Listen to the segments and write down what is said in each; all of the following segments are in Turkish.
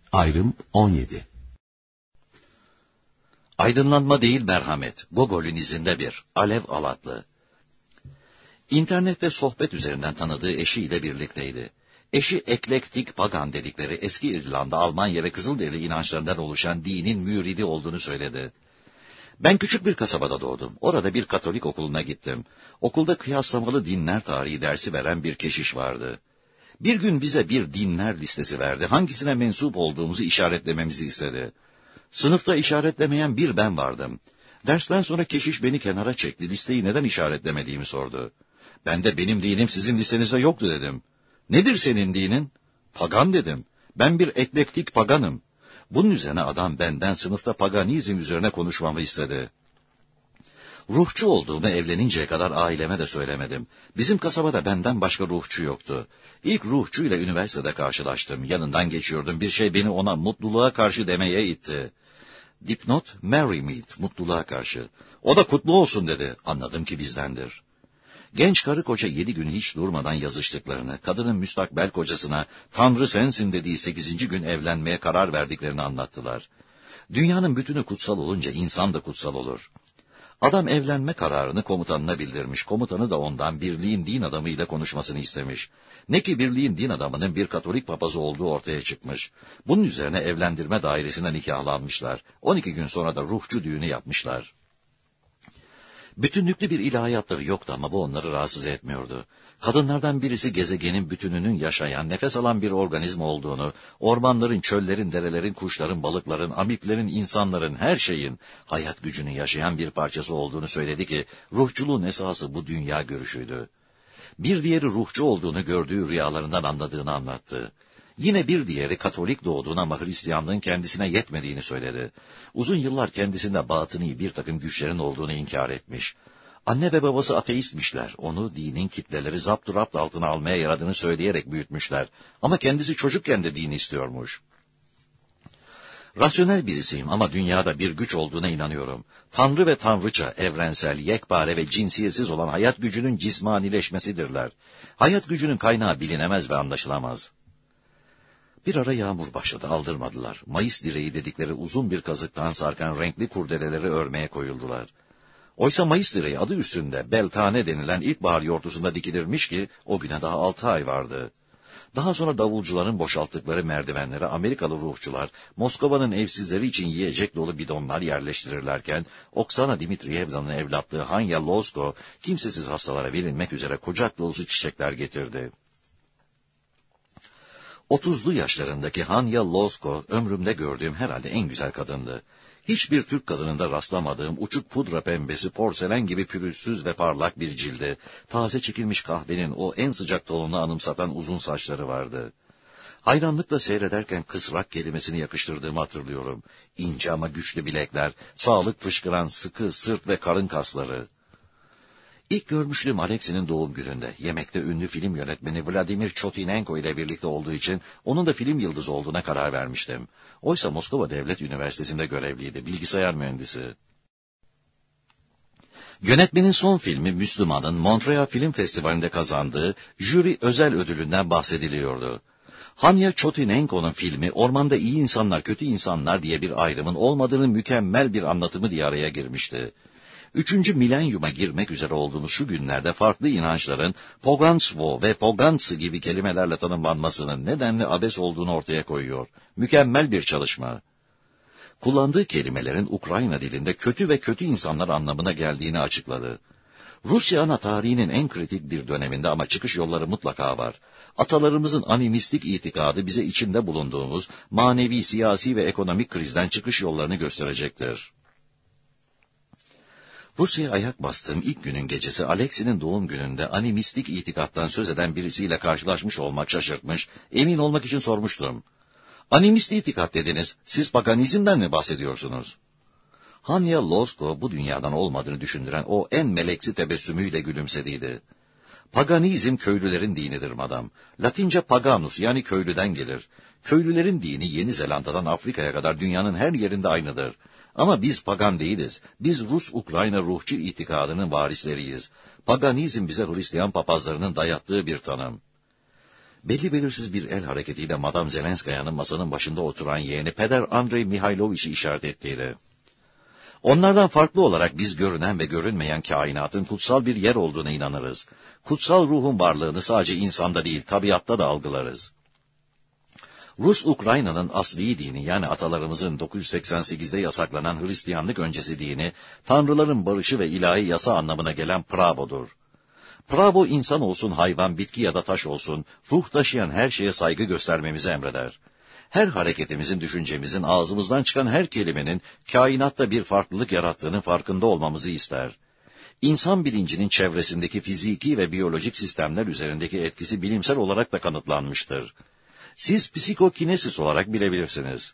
Ayrım 17. Aydınlanma değil merhamet, Gogol'ün izinde bir, Alev Alatlı. İnternette sohbet üzerinden tanıdığı eşiyle birlikteydi. Eşi eklektik pagan dedikleri eski İrlanda, Almanya ve Kızılderili inançlarından oluşan dinin müridi olduğunu söyledi. Ben küçük bir kasabada doğdum. Orada bir Katolik okuluna gittim. Okulda kıyaslamalı dinler tarihi dersi veren bir keşiş vardı. Bir gün bize bir dinler listesi verdi. Hangisine mensup olduğumuzu işaretlememizi istedi. Sınıfta işaretlemeyen bir ben vardım. Dersten sonra keşiş beni kenara çekti. Listeyi neden işaretlemediğimi sordu. Ben de benim dinim sizin listenizde yoktu dedim. Nedir senin dinin? Pagan dedim. Ben bir eklektik paganım. Bunun üzerine adam benden sınıfta paganizm üzerine konuşmamı istedi. Ruhçu olduğumu evleninceye kadar aileme de söylemedim. Bizim kasabada benden başka ruhçu yoktu. İlk ruhçuyla üniversitede karşılaştım. Yanından geçiyordum. Bir şey beni ona mutluluğa karşı demeye itti. Dipnot, marry me, mutluluğa karşı. O da kutlu olsun dedi. Anladım ki bizdendir. Genç karı koca 7 gün hiç durmadan yazıştıklarını, kadının müstakbel kocasına Tanrı sensin dediği 8. gün evlenmeye karar verdiklerini anlattılar. Dünyanın bütünü kutsal olunca insan da kutsal olur. Adam evlenme kararını komutanına bildirmiş. Komutanı da ondan birliğin din adamıyla konuşmasını istemiş. Ne ki birliğin din adamının bir Katolik papazı olduğu ortaya çıkmış. Bunun üzerine evlendirme dairesine nikahlanmışlar. 12 gün sonra da ruhçu düğünü yapmışlar. Bütünlüklü bir ilahiyatları yoktu ama bu onları rahatsız etmiyordu. Kadınlardan birisi gezegenin bütününün yaşayan, nefes alan bir organizma olduğunu, ormanların, çöllerin, derelerin, kuşların, balıkların, amiplerin, insanların, her şeyin hayat gücünü yaşayan bir parçası olduğunu söyledi ki, ruhçuluğun esası bu dünya görüşüydü. Bir diğeri ruhçu olduğunu gördüğü rüyalarından anladığını anlattı. Yine bir diğeri Katolik doğduğunu ama Hristiyanlığın kendisine yetmediğini söyledi. Uzun yıllar kendisinde batıni bir takım güçlerin olduğunu inkar etmiş. Anne ve babası ateistmişler. Onu dinin kitleleri zapturapt altına almaya yaradığını söyleyerek büyütmüşler. Ama kendisi çocukken de dini istiyormuş. Rasyonel birisiyim ama dünyada bir güç olduğuna inanıyorum. Tanrı ve tanrıça, evrensel, yekpare ve cinsiyetsiz olan hayat gücünün cismanileşmesidirler. Hayat gücünün kaynağı bilinemez ve anlaşılamaz. Bir ara yağmur başladı, aldırmadılar. Mayıs direği dedikleri uzun bir kazıktan sarkan renkli kurdeleleri örmeye koyuldular. Oysa Mayıs direği adı üstünde beltane denilen ilkbahar yortusunda dikilirmiş ki o güne daha 6 ay vardı. Daha sonra davulcuların boşalttıkları merdivenlere Amerikalı ruhçular, Moskova'nın evsizleri için yiyecek dolu bidonlar yerleştirirlerken, Oksana Dimitrievna'nın evlatlığı Hanya Lozko, kimsesiz hastalara verilmek üzere kucak dolusu çiçekler getirdi. 30'lu yaşlarındaki Hanya Lozko, ömrümde gördüğüm herhalde en güzel kadındı. Hiçbir Türk kadınında rastlamadığım uçuk pudra pembesi, porselen gibi pürüzsüz ve parlak bir cildi, taze çekilmiş kahvenin o en sıcak tonunu anımsatan uzun saçları vardı. Hayranlıkla seyrederken kısrak kelimesini yakıştırdığımı hatırlıyorum. İnce ama güçlü bilekler, sağlık fışkıran sıkı sırt ve karın kasları. İlk görmüşlüğüm Alexi'nin doğum gününde. Yemekte ünlü film yönetmeni Vladimir Chotinenko ile birlikte olduğu için onun da film yıldızı olduğuna karar vermiştim. Oysa Moskova Devlet Üniversitesi'nde görevliydi, bilgisayar mühendisi. Yönetmenin son filmi Müslüman'ın Montreal Film Festivali'nde kazandığı jüri özel ödülünden bahsediliyordu. Hanya Chotinenko'nun filmi ormanda iyi insanlar, kötü insanlar diye bir ayrımın olmadığının mükemmel bir anlatımı diye araya girmişti. 3. milenyuma girmek üzere olduğumuz şu günlerde farklı inançların poganstvo ve pogantsı gibi kelimelerle tanımlanmasının nedenli abes olduğunu ortaya koyuyor. Mükemmel bir çalışma. Kullandığı kelimelerin Ukrayna dilinde kötü ve kötü insanlar anlamına geldiğini açıkladı. Rusya ana tarihinin en kritik bir döneminde ama çıkış yolları mutlaka var. Atalarımızın animistik itikadı bize içinde bulunduğumuz manevi, siyasi ve ekonomik krizden çıkış yollarını gösterecektir. Rusya'ya ayak bastığım ilk günün gecesi Alexi'nin doğum gününde animistik itikattan söz eden birisiyle karşılaşmış olmak şaşırtmış, emin olmak için sormuştum. Animist itikat dediniz, siz paganizmden mi bahsediyorsunuz? Hanya Lozko bu dünyadan olmadığını düşündüren o en meleksi tebessümüyle gülümsediydi. Paganizm köylülerin dinidir madam. Latince paganus yani köylüden gelir. Köylülerin dini Yeni Zelanda'dan Afrika'ya kadar dünyanın her yerinde aynıdır. Ama biz pagan değiliz. Biz Rus-Ukrayna ruhçu itikadının varisleriyiz. Paganizm bize Hristiyan papazlarının dayattığı bir tanım. Belli belirsiz bir el hareketiyle Madame Zelenskaya'nın masanın başında oturan yeğeni Peder Andrei Mihailoviç'i işaret ettiydi. Onlardan farklı olarak biz görünen ve görünmeyen kainatın kutsal bir yer olduğuna inanırız. Kutsal ruhun varlığını sadece insanda değil, tabiatta da algılarız. Rus Ukrayna'nın asli dini, yani atalarımızın 988'de yasaklanan Hristiyanlık öncesi dini, tanrıların barışı ve ilahi yasa anlamına gelen Pravo'dur. Pravo, insan olsun, hayvan, bitki ya da taş olsun, ruh taşıyan her şeye saygı göstermemizi emreder. Her hareketimizin, düşüncemizin, ağzımızdan çıkan her kelimenin kainatta bir farklılık yarattığının farkında olmamızı ister. İnsan bilincinin çevresindeki fiziki ve biyolojik sistemler üzerindeki etkisi bilimsel olarak da kanıtlanmıştır. Siz psikokinesis olarak bilebilirsiniz.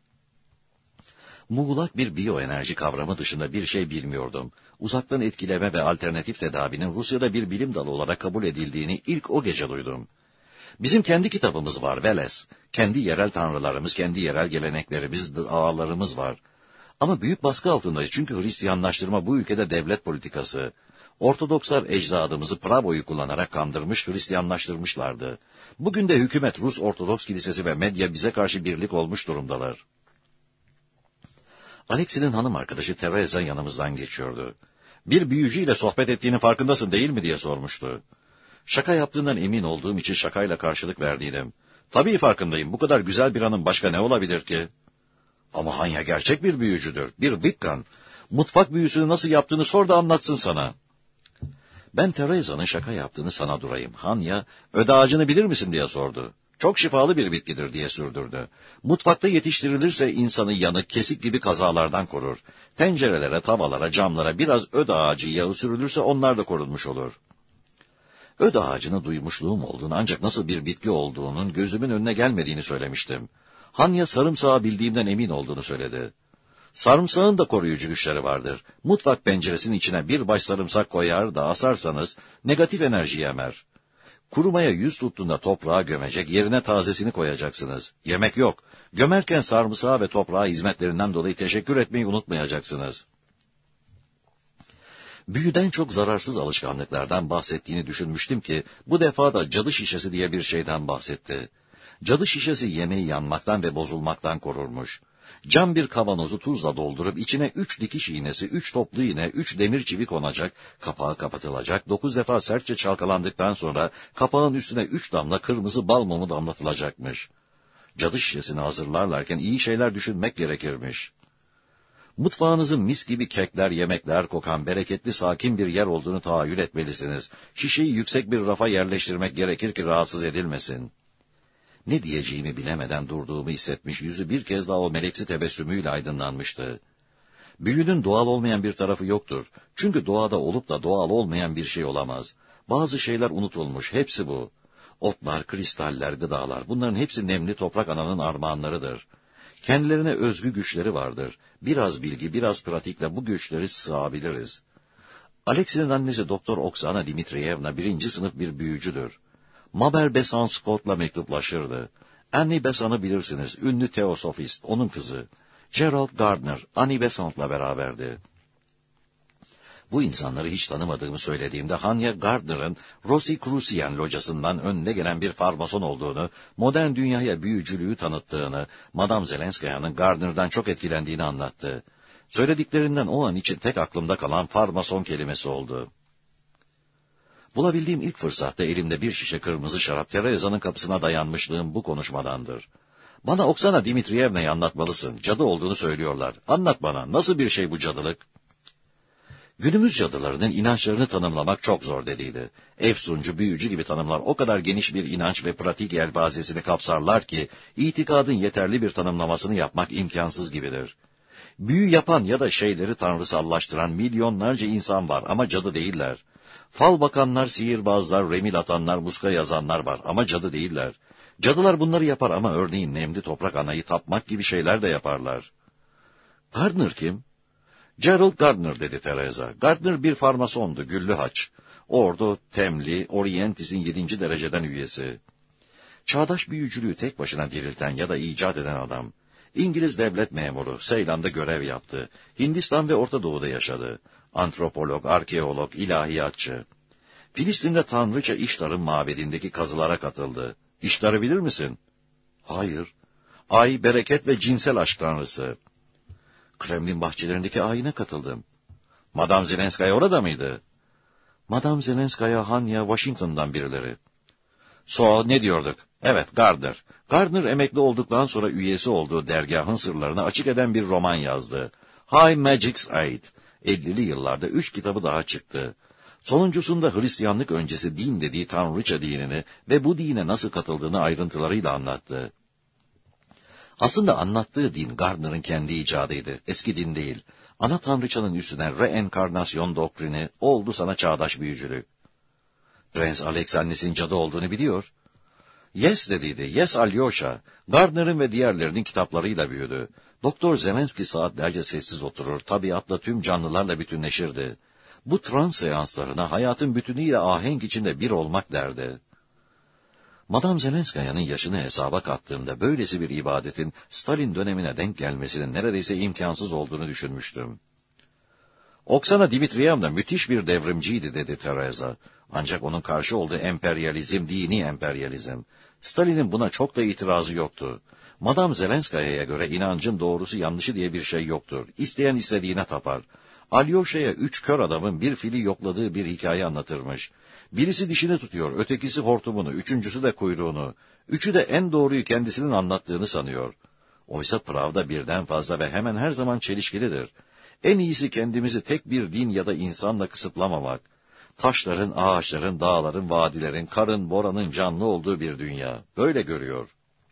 Muğlak bir biyoenerji kavramı dışında bir şey bilmiyordum. Uzaktan etkileme ve alternatif tedavinin Rusya'da bir bilim dalı olarak kabul edildiğini ilk o gece duydum. Bizim kendi kitabımız var, Veles. Kendi yerel tanrılarımız, kendi yerel geleneklerimiz, ağalarımız var. Ama büyük baskı altındayız, çünkü Hristiyanlaştırma bu ülkede devlet politikası. Ortodokslar ecdadımızı Pravo'yu kullanarak kandırmış, Hristiyanlaştırmışlardı. Bugün de hükümet, Rus Ortodoks Kilisesi ve medya bize karşı birlik olmuş durumdalar. Alexey'nin hanım arkadaşı Teresa yanımızdan geçiyordu. Bir büyücüyle sohbet ettiğinin farkındasın değil mi diye sormuştu. Şaka yaptığından emin olduğum için şakayla karşılık verdiydim. Tabii farkındayım, bu kadar güzel bir hanım başka ne olabilir ki? Ama Hanya gerçek bir büyücüdür, bir Wiccan. Mutfak büyüsünü nasıl yaptığını sor da anlatsın sana. Ben Teresa'nın şaka yaptığını sana durayım. Hanya, öde ağacını bilir misin diye sordu. Çok şifalı bir bitkidir diye sürdürdü. Mutfakta yetiştirilirse insanı yanık, kesik gibi kazalardan korur. Tencerelere, tavalara, camlara biraz öde ağacı yağı sürülürse onlar da korunmuş olur. Öde ağacını duymuşluğum olduğunu, ancak nasıl bir bitki olduğunun gözümün önüne gelmediğini söylemiştim. Hanya sarımsağı bildiğimden emin olduğunu söyledi. Sarımsağın da koruyucu güçleri vardır. Mutfak penceresinin içine bir baş sarımsak koyar da asarsanız negatif enerjiyi emer. Kurumaya yüz tuttuğunda toprağa gömecek, yerine tazesini koyacaksınız. Yemek yok. Gömerken sarımsağa ve toprağa hizmetlerinden dolayı teşekkür etmeyi unutmayacaksınız. Büyüden çok zararsız alışkanlıklardan bahsettiğini düşünmüştüm ki, bu defa da cadı şişesi diye bir şeyden bahsetti. Cadı şişesi yemeği yanmaktan ve bozulmaktan korurmuş. Cam bir kavanozu tuzla doldurup içine 3 dikiş iğnesi, 3 toplu iğne, 3 demir çivi konacak, kapağı kapatılacak, 9 defa sertçe çalkalandıktan sonra kapağın üstüne 3 damla kırmızı bal mumu damlatılacakmış. Cadı şişesini hazırlarlarken iyi şeyler düşünmek gerekirmiş. Mutfağınızın mis gibi kekler, yemekler kokan, bereketli, sakin bir yer olduğunu tahayyül etmelisiniz. Şişeyi yüksek bir rafa yerleştirmek gerekir ki rahatsız edilmesin. Ne diyeceğimi bilemeden durduğumu hissetmiş, yüzü bir kez daha o meleksi tebessümüyle aydınlanmıştı. Büyünün doğal olmayan bir tarafı yoktur. Çünkü doğada olup da doğal olmayan bir şey olamaz. Bazı şeyler unutulmuş, hepsi bu. Otlar, kristaller, gıdalar, bunların hepsi nemli toprak ananın armağanlarıdır. Kendilerine özgü güçleri vardır. Biraz bilgi, biraz pratikle bu güçleri sığabiliriz. Alexey'nin annesi Doktor Oksana Dimitriyevna 1. sınıf bir büyücüdür. Mabel Besant Scott'la mektuplaşırdı. Annie Besant'ı bilirsiniz, ünlü teosofist, onun kızı. Gerald Gardner, Annie Besant'la beraberdi. Bu insanları hiç tanımadığımı söylediğimde Hanya Gardner'ın Rosicrucian locasından önüne gelen bir farmason olduğunu, modern dünyaya büyücülüğü tanıttığını, Madame Zelenskaya'nın Gardner'dan çok etkilendiğini anlattı. Söylediklerinden o an için tek aklımda kalan farmason kelimesi oldu. Bulabildiğim ilk fırsatta elimde bir şişe kırmızı şarap Teresa'nın kapısına dayanmışlığım bu konuşmadandır. Bana Oksana Dimitriyevna'yı anlatmalısın, cadı olduğunu söylüyorlar. Anlat bana, nasıl bir şey bu cadılık? Günümüz cadılarının inançlarını tanımlamak çok zor dediydi. Efsuncu, büyücü gibi tanımlar o kadar geniş bir inanç ve pratik yelpazesini kapsarlar ki, itikadın yeterli bir tanımlamasını yapmak imkansız gibidir. Büyü yapan ya da şeyleri tanrısallaştıran milyonlarca insan var ama cadı değiller. Fal bakanlar, sihirbazlar, remil atanlar, muska yazanlar var ama cadı değiller. Cadılar bunları yapar ama örneğin nemli toprak anayı tapmak gibi şeyler de yaparlar. Gardner kim? Gerald Gardner dedi Teresa. Gardner bir farmasondu, güllü haç. Ordu, Temli, Orientis'in 7. dereceden üyesi. Çağdaş büyücülüğü tek başına dirilten ya da icat eden adam. İngiliz devlet memuru, Seylan'da görev yaptı. Hindistan ve Orta Doğu'da yaşadı. Antropolog, arkeolog, ilahiyatçı. Filistin'de tanrıça İştar'ın mabedindeki kazılara katıldı. İştarı bilir misin? Hayır. Ay, bereket ve cinsel aşk tanrısı. Kremlin bahçelerindeki ayine katıldım. Madame Zelenskaya orada mıydı? Madame Zelenskaya, Hanya, Washington'dan birileri. Ne diyorduk? Evet, Gardner. Gardner emekli olduktan sonra üyesi olduğu dergahın sırlarını açık eden bir roman yazdı. High Magic's Aid. 50'li yıllarda 3 kitabı daha çıktı. Sonuncusunda Hristiyanlık öncesi din dediği Tanrıça dinini ve bu dine nasıl katıldığını ayrıntılarıyla anlattı. Aslında anlattığı din Gardner'ın kendi icadıydı, eski din değil. Ana Tanrıçanın üstüne reenkarnasyon doktrini oldu sana çağdaş büyücülük. Prens Alex annesinin cadı olduğunu biliyor. Yes dediydi, Yes Alyosha. Gardner'ın ve diğerlerinin kitaplarıyla büyüdü. Doktor Zelenski saatlerce sessiz oturur, tabiatla tüm canlılarla bütünleşirdi. Bu trans seanslarına hayatın bütünüyle ahenk içinde bir olmak derdi. Madame Zelenskaya'nın yaşını hesaba kattığımda böylesi bir ibadetin Stalin dönemine denk gelmesinin neredeyse imkansız olduğunu düşünmüştüm. Oksana Dimitriyevna müthiş bir devrimciydi dedi Teresa. Ancak onun karşı olduğu emperyalizm, dini emperyalizm. Stalin'in buna çok da itirazı yoktu. Madame Zelenskaya'ya göre inancın doğrusu yanlışı diye bir şey yoktur. İsteyen istediğine tapar. Alyosha'ya 3 kör adamın bir fili yokladığı bir hikaye anlatırmış. Birisi dişini tutuyor, ötekisi hortumunu, üçüncüsü de kuyruğunu. Üçü de en doğruyu kendisinin anlattığını sanıyor. Oysa Pravda birden fazla ve hemen her zaman çelişkilidir. En iyisi kendimizi tek bir din ya da insanla kısıtlamamak. Taşların, ağaçların, dağların, vadilerin, karın, boranın canlı olduğu bir dünya. Böyle görüyor.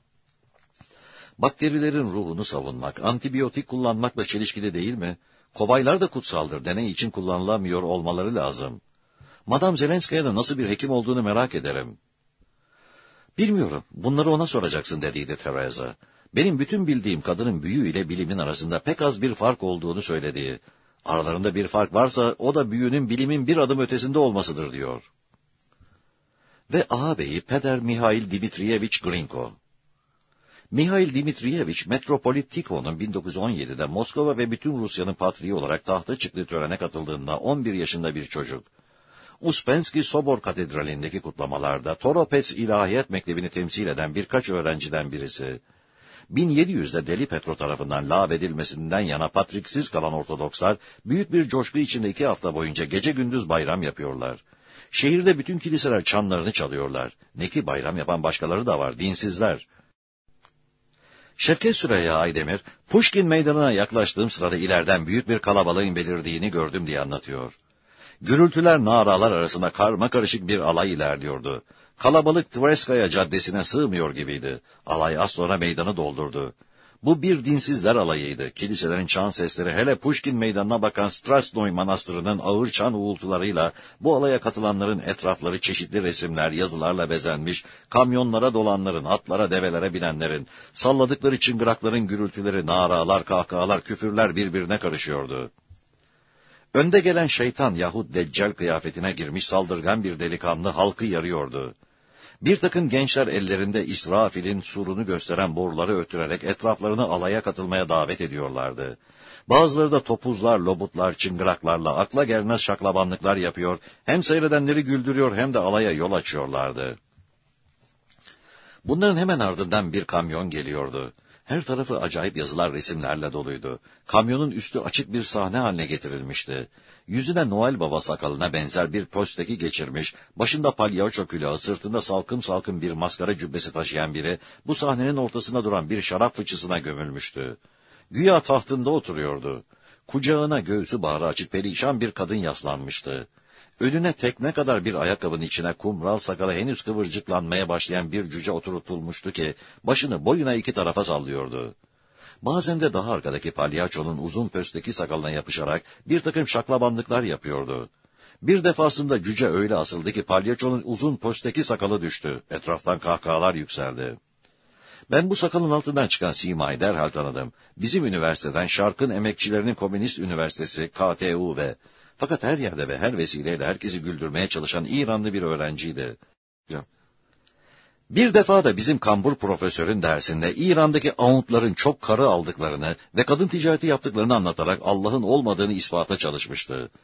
Bakterilerin ruhunu savunmak, antibiyotik kullanmakla çelişkili değil mi? Kobaylar da kutsaldır, deney için kullanılamıyor olmaları lazım. Madame Zelenskaya'da nasıl bir hekim olduğunu merak ederim. Bilmiyorum, bunları ona soracaksın dediydi Teresa. Benim bütün bildiğim kadının büyü ile bilimin arasında pek az bir fark olduğunu söylediği. Aralarında bir fark varsa o da büyünün bilimin bir adım ötesinde olmasıdır diyor. Ve ağabeyi Peder Mihail Dimitriyevich Grinko. Mihail Dimitriyevich, Metropolit Tikhon'un 1917'de Moskova ve bütün Rusya'nın patriği olarak tahta çıktığı törene katıldığında 11 yaşında bir çocuk. Uspenski Sobor Katedrali'ndeki kutlamalarda Toropets İlahiyat Mektebi'ni temsil eden birkaç öğrenciden birisi. 1700'de Deli Petro tarafından lağvedilmesinden yana patriksiz kalan Ortodokslar büyük bir coşku içinde 2 hafta boyunca gece gündüz bayram yapıyorlar. Şehirde bütün kiliseler çanlarını çalıyorlar. Ne ki bayram yapan başkaları da var, dinsizler. Şevket Süreyya Aydemir, Pushkin Meydanı'na yaklaştığım sırada ileriden büyük bir kalabalığın belirdiğini gördüm diye anlatıyor. Gürültüler, naralar arasında karmakarışık bir alay ilerliyordu. Kalabalık Tverskaya Caddesi'ne sığmıyor gibiydi. Alay az sonra meydanı doldurdu. Bu bir dinsizler alayıydı. Kiliselerin çan sesleri, hele Pushkin Meydanı'na bakan Strasnoy Manastırı'nın ağır çan uğultularıyla bu alaya katılanların etrafları çeşitli resimler, yazılarla bezenmiş, kamyonlara dolanların, atlara, develere binenlerin, salladıkları çıngırakların gürültüleri, naralar, kahkahalar, küfürler birbirine karışıyordu. Önde gelen şeytan yahut deccal kıyafetine girmiş saldırgan bir delikanlı halkı yarıyordu. Bir takım gençler ellerinde İsrafil'in surunu gösteren boruları ötürerek etraflarını alaya katılmaya davet ediyorlardı. Bazıları da topuzlar, lobutlar, çıngıraklarla akla gelmez şaklabanlıklar yapıyor, hem seyredenleri güldürüyor hem de alaya yol açıyorlardı. Bunların hemen ardından bir kamyon geliyordu. Her tarafı acayip yazılar, resimlerle doluydu. Kamyonun üstü açık bir sahne haline getirilmişti. Yüzüne Noel Baba sakalına benzer bir posteki geçirmiş, başında palyaço külahı, sırtında salkım salkım bir maskara cübbesi taşıyan biri, bu sahnenin ortasında duran bir şarap fıçısına gömülmüştü. Güya tahtında oturuyordu. Kucağına göğsü bağrı açık perişan bir kadın yaslanmıştı. Önüne tekne kadar bir ayakkabının içine kumral sakalı henüz kıvırcıklanmaya başlayan bir cüce oturtulmuştu ki, başını boyuna 2 tarafa sallıyordu. Bazen de daha arkadaki palyaçonun uzun pösteki sakalına yapışarak bir takım şaklabanlıklar yapıyordu. Bir defasında cüce öyle asıldı ki palyaçonun uzun pösteki sakalı düştü. Etraftan kahkahalar yükseldi. Ben bu sakalın altından çıkan simayı derhal tanıdım. Bizim üniversiteden Şark'ın Emekçilerinin Komünist Üniversitesi, KTUV. Fakat her yerde ve her vesileyle herkesi güldürmeye çalışan İranlı bir öğrenciydi. Bir defa da bizim kambur profesörün dersinde İran'daki Ağutların çok karı aldıklarını ve kadın ticareti yaptıklarını anlatarak Allah'ın olmadığını ispata çalışmıştı.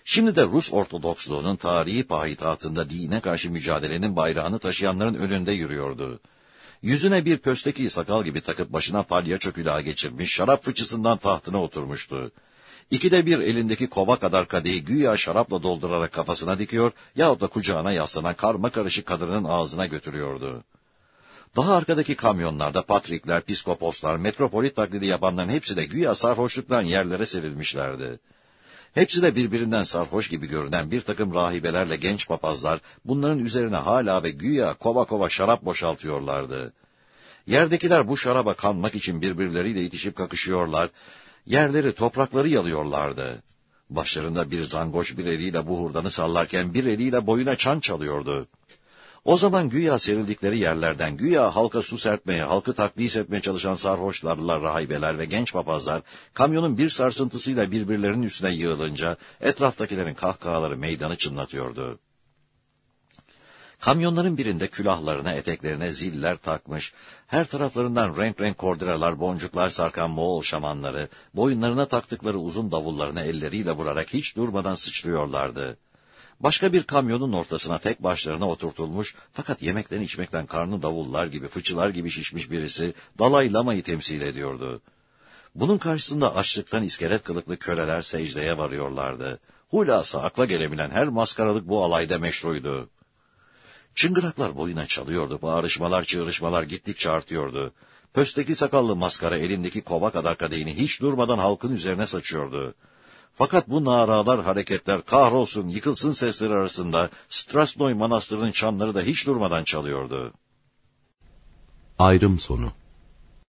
Şimdi de Rus Ortodoksluğunun tarihi pahitatında dine karşı mücadelenin bayrağını taşıyanların önünde yürüyordu. Yüzüne bir pösteki sakal gibi takıp başına palyaço külahı geçirmiş, şarap fıçısından tahtına oturmuştu. İkide bir elindeki kova kadar kadehi güya şarapla doldurarak kafasına dikiyor yahut da kucağına yaslanan karma karışık kadının ağzına götürüyordu. Daha arkadaki kamyonlarda patrikler, piskoposlar, metropolit taklidi yapanların hepsi de güya sarhoşluktan yerlere serilmişlerdi. Hepsi de birbirinden sarhoş gibi görünen bir takım rahibelerle genç papazlar, bunların üzerine hala ve güya kova kova şarap boşaltıyorlardı. Yerdekiler bu şaraba kanmak için birbirleriyle itişip kakışıyorlar, yerleri, toprakları yalıyorlardı. Başlarında bir zangoç bir eliyle bu hurdanı sallarken bir eliyle boyuna çan çalıyordu. O zaman güya serildikleri yerlerden, güya halka su serpmeye, halkı takdis etmeye çalışan sarhoşlarla rahibeler ve genç papazlar, kamyonun bir sarsıntısıyla birbirlerinin üstüne yığılınca, etraftakilerin kahkahaları meydanı çınlatıyordu. Kamyonların birinde külahlarına, eteklerine ziller takmış, her taraflarından renk renk kordelalar, boncuklar sarkan Moğol şamanları, boyunlarına taktıkları uzun davullarını elleriyle vurarak hiç durmadan sıçrıyorlardı. Başka bir kamyonun ortasına tek başlarına oturtulmuş, fakat yemekten içmekten karnı davullar gibi, fıçılar gibi şişmiş birisi, Dalai Lama'yı temsil ediyordu. Bunun karşısında açlıktan iskelet kılıklı köleler secdeye varıyorlardı. Hulasa akla gelebilen her maskaralık bu alayda meşruydu. Çıngıraklar boyuna çalıyordu, bağırışmalar, çığırışmalar gittikçe artıyordu. Pösteki sakallı maskara elindeki kova kadar kadehini hiç durmadan halkın üzerine saçıyordu. Fakat bu naralar, hareketler, kahrolsun, yıkılsın sesleri arasında Strasnoy Manastırı'nın çanları da hiç durmadan çalıyordu. Ayrım sonu.